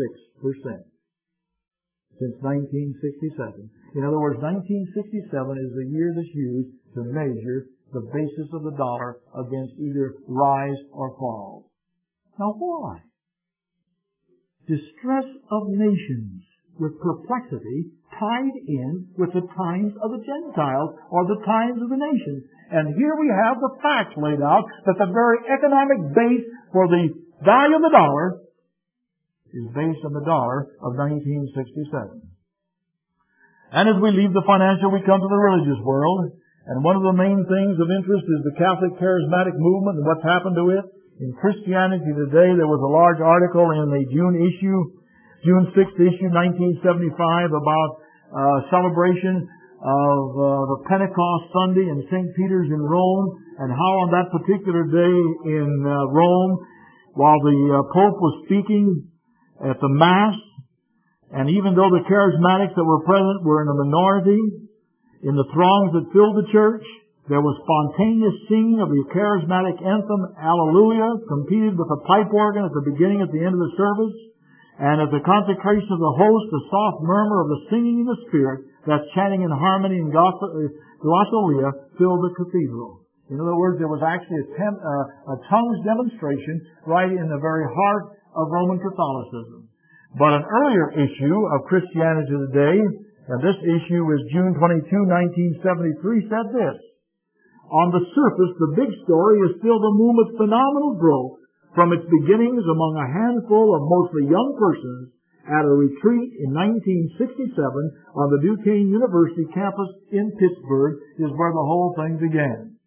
since 1967. In other words, 1967 is the year that's used to measure the basis of the dollar against either rise or fall. Now why? Distress of nations with perplexity tied in with the times of the Gentiles or the times of the nations. And here we have the facts laid out that the very economic base for the value of the dollar is based on the dollar of 1967. And as we leave the financial, we come to the religious world. And one of the main things of interest is the Catholic charismatic movement and what's happened to it. In Christianity Today, there was a large article in the June 6th issue, 1975, about celebration of the Pentecost Sunday in St. Peter's in Rome, and how on that particular day in Rome, while the Pope was speaking at the Mass, and even though the charismatics that were present were in a minority, In the throngs that filled the church, there was spontaneous singing of the charismatic anthem, Alleluia, competed with a pipe organ at the beginning and at the end of the service. And at the consecration of the host, the soft murmur of the singing in the Spirit, that chanting in harmony and glossolalia, filled the cathedral. In other words, there was actually a tongues demonstration right in the very heart of Roman Catholicism. But an earlier issue of Christianity Today, and this issue is June 22, 1973, said this: on the surface, the big story is still the movement's phenomenal growth from its beginnings among a handful of mostly young persons at a retreat in 1967 on the Duquesne University campus in Pittsburgh is where the whole thing began.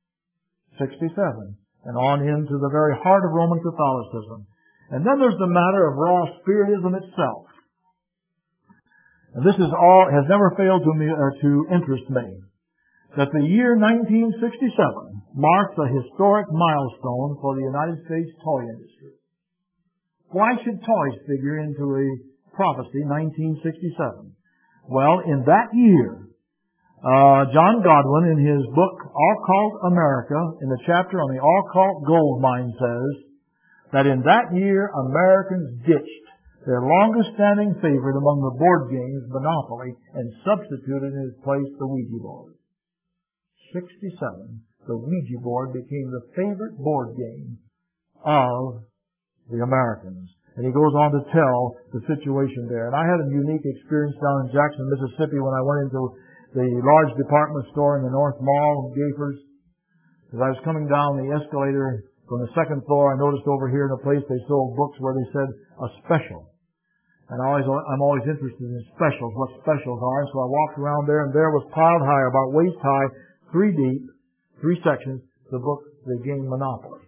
67. And on into the very heart of Roman Catholicism. And then there's the matter of raw Spiritism itself. And this has never failed to interest me. That the year 1967 marks a historic milestone for the United States toy industry. Why should toys figure into a prophecy, 1967? Well, in that year, John Godwin, in his book, Occult America, in the chapter on the occult gold mine, says that in that year, Americans ditched their longest-standing favorite among the board games, Monopoly, and substituted in its place the Ouija board. 67, the Ouija board became the favorite board game of the Americans. And he goes on to tell the situation there. And I had a unique experience down in Jackson, Mississippi, when I went into the large department store in the North Mall, Gafers. As I was coming down the escalator from the second floor, I noticed over here in a place they sold books where they said a special. And I'm always interested in specials, what specials are. So I walked around there, and there was piled high, about waist high, 3 deep, 3 sections, the book, the game Monopoly.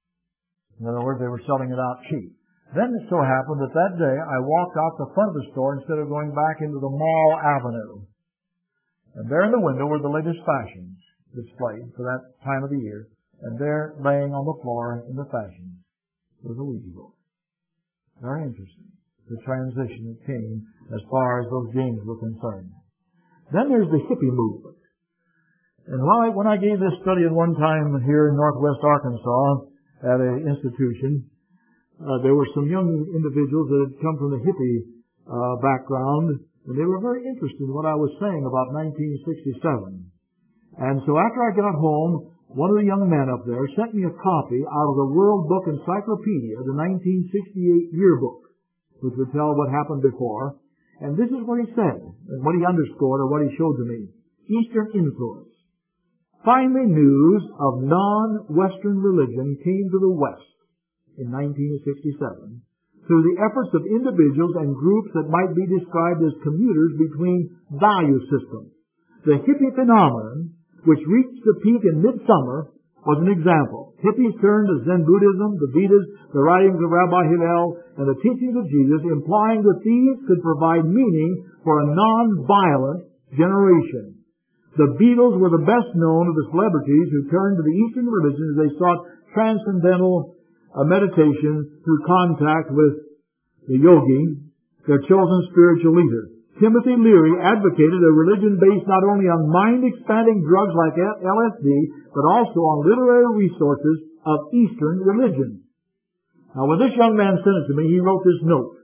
In other words, they were selling it out cheap. Then it so happened that day I walked out the front of the store instead of going back into the Mall Avenue. And there in the window were the latest fashions displayed for that time of the year. And there, laying on the floor in the fashions, was a Ouija board. Very interesting, the transition that came as far as those games were concerned. Then there's the hippie movement. And when I gave this study at one time here in Northwest Arkansas at an institution, there were some young individuals that had come from the hippie background, and they were very interested in what I was saying about 1967. And so after I got home, one of the young men up there sent me a copy out of the World Book Encyclopedia, the 1968 yearbook, which would tell what happened before. And this is what he said, and what he underscored, or what he showed to me. Eastern influence. Finally, news of non-Western religion came to the West in 1967 through the efforts of individuals and groups that might be described as commuters between value systems. The hippie phenomenon, which reached the peak in midsummer, was an example. Hippies turned to Zen Buddhism, the Vedas, the writings of Rabbi Hillel, and the teachings of Jesus, implying that these could provide meaning for a non-violent generation. The Beatles were the best known of the celebrities who turned to the Eastern religions as they sought transcendental meditation through contact with the yogi, their chosen spiritual leader. Timothy Leary advocated a religion based not only on mind-expanding drugs like LSD, but also on literary resources of Eastern religion. Now, when this young man sent it to me, he wrote this note.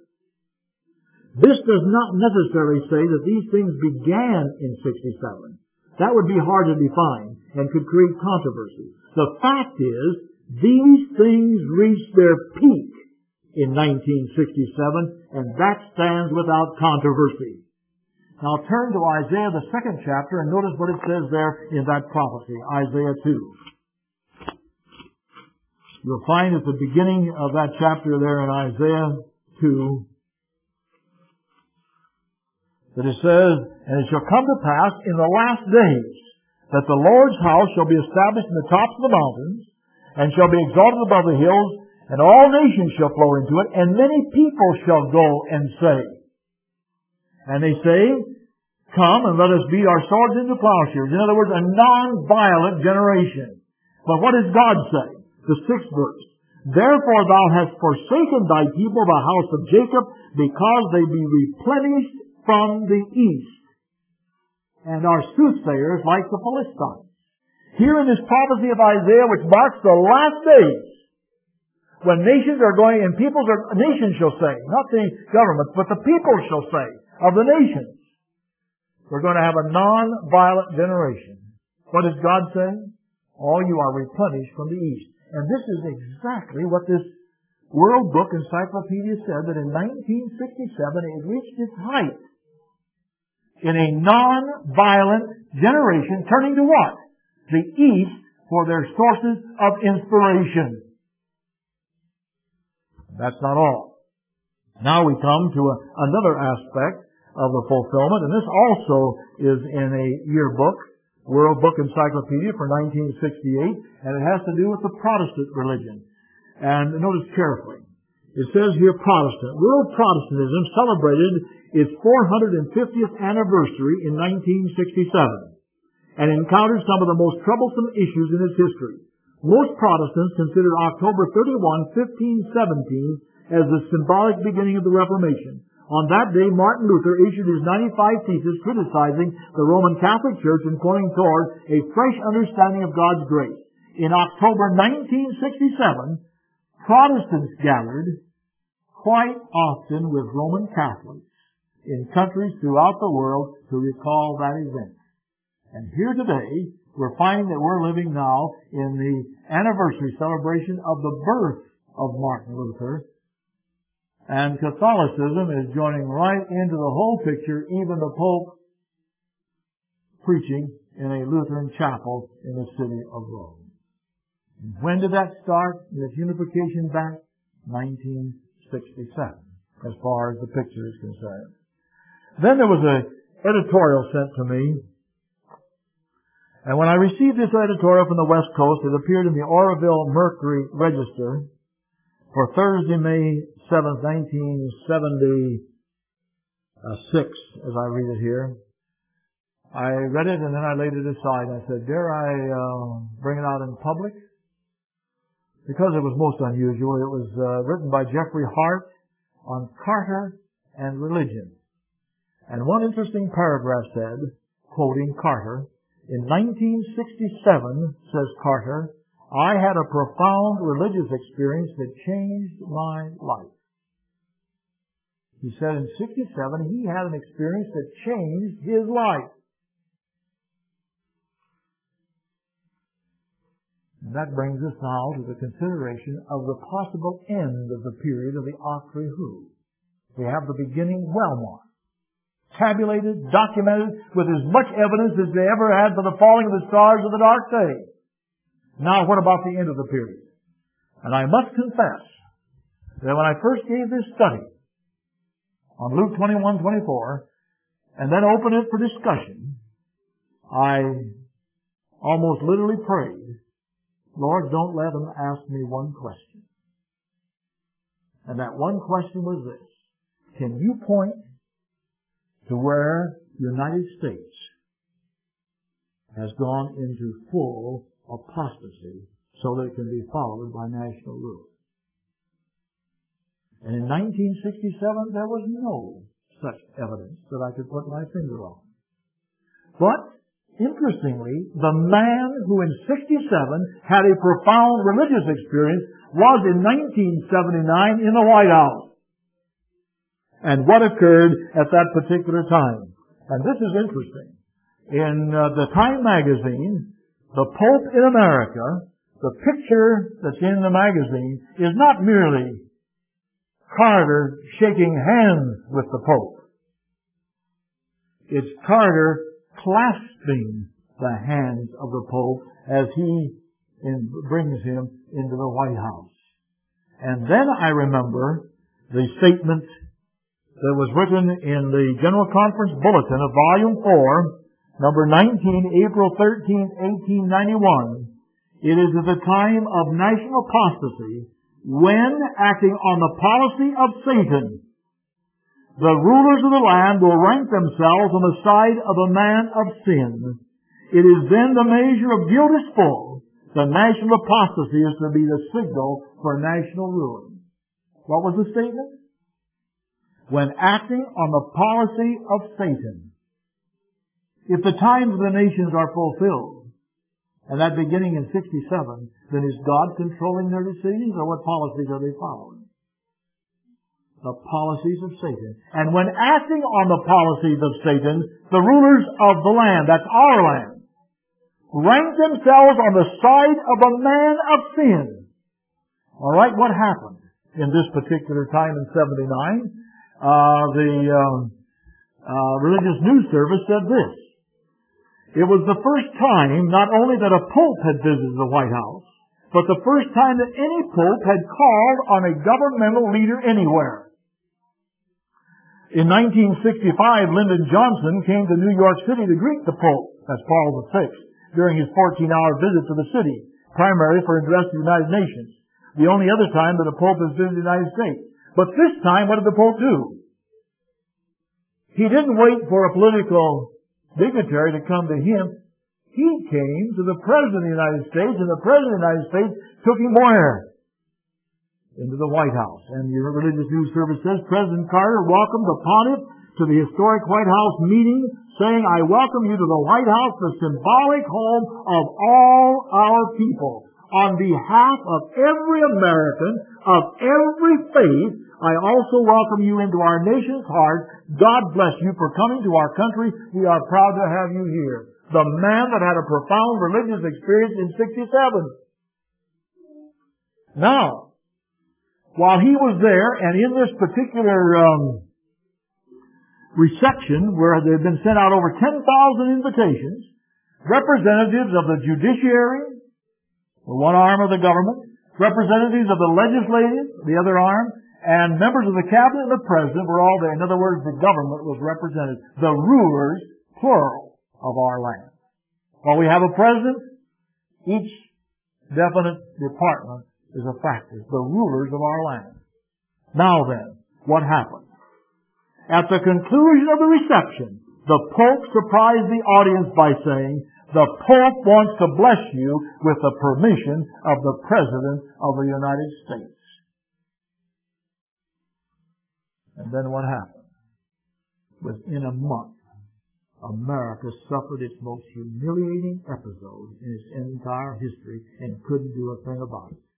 This does not necessarily say that these things began in 67. That would be hard to define and could create controversy. The fact is, these things reached their peak in 1967, and that stands without controversy. Now turn to Isaiah, the 2nd chapter, and notice what it says there in that prophecy, Isaiah 2. You'll find at the beginning of that chapter there in Isaiah 2, that it says, and it shall come to pass in the last days that the Lord's house shall be established in the tops of the mountains, and shall be exalted above the hills, and all nations shall flow into it, and many people shall go and say. And they say, come and let us beat our swords into plowshares. In other words, a non-violent generation. But what does God say? The 6th verse. Therefore thou hast forsaken thy people, the house of Jacob, because they be replenished from the east. and are soothsayers like the Philistines. Here in this prophecy of Isaiah, which marks the last days, when nations are going, and nations shall say, not the governments, but the people shall say of the nations, we're going to have a non-violent generation. What does God say? All you are replenished from the east. And this is exactly what this World Book Encyclopedia said, that in 1967 it reached its height in a non-violent generation, turning to what? The East for their sources of inspiration. That's not all. Now we come to another aspect of the fulfillment, and this also is in a yearbook, World Book Encyclopedia for 1968, and it has to do with the Protestant religion. And notice carefully. It says here Protestant. World Protestantism celebrated its 450th anniversary in 1967 and encountered some of the most troublesome issues in its history. Most Protestants consider October 31, 1517 as the symbolic beginning of the Reformation. On that day, Martin Luther issued his 95 Theses criticizing the Roman Catholic Church and pointing toward a fresh understanding of God's grace. In October 1967, Protestants gathered quite often with Roman Catholics in countries throughout the world to recall that event. And here today, we're finding that we're living now in the anniversary celebration of the birth of Martin Luther. And Catholicism is joining right into the whole picture, even the Pope preaching in a Lutheran chapel in the city of Rome. And when did that start? This unification back? 1967, as far as the picture is concerned. Then there was an editorial sent to me. And when I received this editorial from the West Coast, it appeared in the Oroville Mercury Register for Thursday, May 7th, 1976, as I read it here. I read it and then I laid it aside. I said, dare I bring it out in public? Because it was most unusual. It was written by Jeffrey Hart on Carter and religion. And one interesting paragraph said, quoting Carter, in 1967, says Carter, I had a profound religious experience that changed my life. He said in 67, he had an experience that changed his life. And that brings us now to the consideration of the possible end of the period of the Akrihu. We have the beginning well marked, tabulated, documented, with as much evidence as they ever had for the falling of the stars of the dark day. Now, what about the end of the period? And I must confess that when I first gave this study on Luke 21:24, and then opened it for discussion, I almost literally prayed, Lord, don't let them ask me one question. And that one question was this: can you point to where the United States has gone into full apostasy so that it can be followed by national rule? And in 1967, there was no such evidence that I could put my finger on. But, interestingly, the man who in 67 had a profound religious experience was in 1979 in the White House. And what occurred at that particular time? And this is interesting. In the Time magazine, the Pope in America, the picture that's in the magazine is not merely Carter shaking hands with the Pope. It's Carter clasping the hands of the Pope as he brings him into the White House. And then I remember the statement that was written in the General Conference Bulletin of Volume 4, number 19, April 13, 1891. It is at the time of national apostasy, when, acting on the policy of Satan, the rulers of the land will rank themselves on the side of a man of sin. It is then the measure of guilt is full. The national apostasy is to be the signal for national ruin. What was the statement? When acting on the policy of Satan, If the times of the nations are fulfilled, and that beginning in 67, then is God controlling their decisions, or what policies are they following? The policies of Satan. And when acting on the policies of Satan, the rulers of the land, that's our land, ranked themselves on the side of the man of sin. All right, what happened in this particular time in 79? The Religious News Service said this. It was the first time not only that a pope had visited the White House, but the first time that any pope had called on a governmental leader anywhere. In 1965, Lyndon Johnson came to New York City to greet the Pope, that's Paul VI, during his 14-hour visit to the city, primarily for address to the United Nations. The only other time that a Pope has visited the United States. But this time, what did the Pope do? He didn't wait for a political dignitary to come to him. He came to the President of the United States, and the President of the United States took him where? Into the White House. And the Religious News Service says, President Carter welcomed the pontiff to the historic White House meeting, saying, I welcome you to the White House, the symbolic home of all our people. On behalf of every American, of every faith, I also welcome you into our nation's heart. God bless you for coming to our country. We are proud to have you here. The man that had a profound religious experience in 67. Now, while he was there, and in this particular reception, where there had been sent out over 10,000 invitations, representatives of the judiciary, one arm of the government, representatives of the legislative, the other arm, and members of the cabinet and the president were all there. In other words, the government was represented. The rulers, plural, of our land. While we have a president, each definite department is a factor. The rulers of our land. Now then, what happened? At the conclusion of the reception, the Pope surprised the audience by saying, the Pope wants to bless you with the permission of the President of the United States. And then what happened? Within a month, America suffered its most humiliating episode in its entire history and couldn't do a thing about it.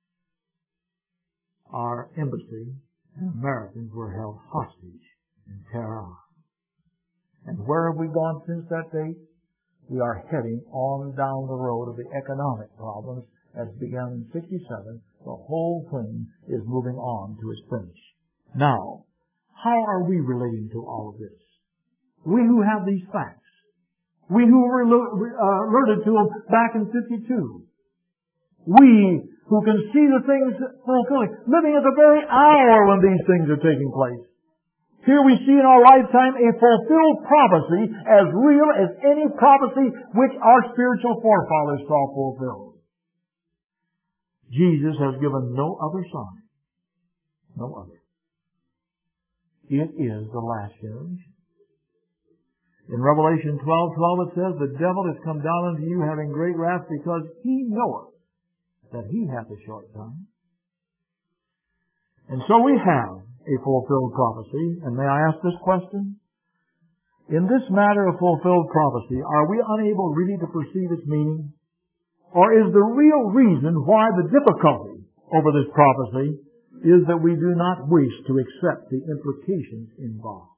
Our embassy and Americans were held hostage in Tehran. And where have we gone since that date? We are heading on down the road of the economic problems as began in 67. The whole thing is moving on to its finish. Now, how are we relating to all of this? We who have these facts. We who were alerted to them back in 52. We who can see the things fulfilling, living at the very hour when these things are taking place. Here we see in our lifetime a fulfilled prophecy as real as any prophecy which our spiritual forefathers saw fulfilled. Jesus has given no other sign. No other. It is the last generation. In Revelation 12:12 it says, the devil is come down unto you having great wrath because he knoweth that he hath a short time. And so we have a fulfilled prophecy. And may I ask this question? In this matter of fulfilled prophecy, are we unable really to perceive its meaning? Or is the real reason why the difficulty over this prophecy is that we do not wish to accept the implications involved?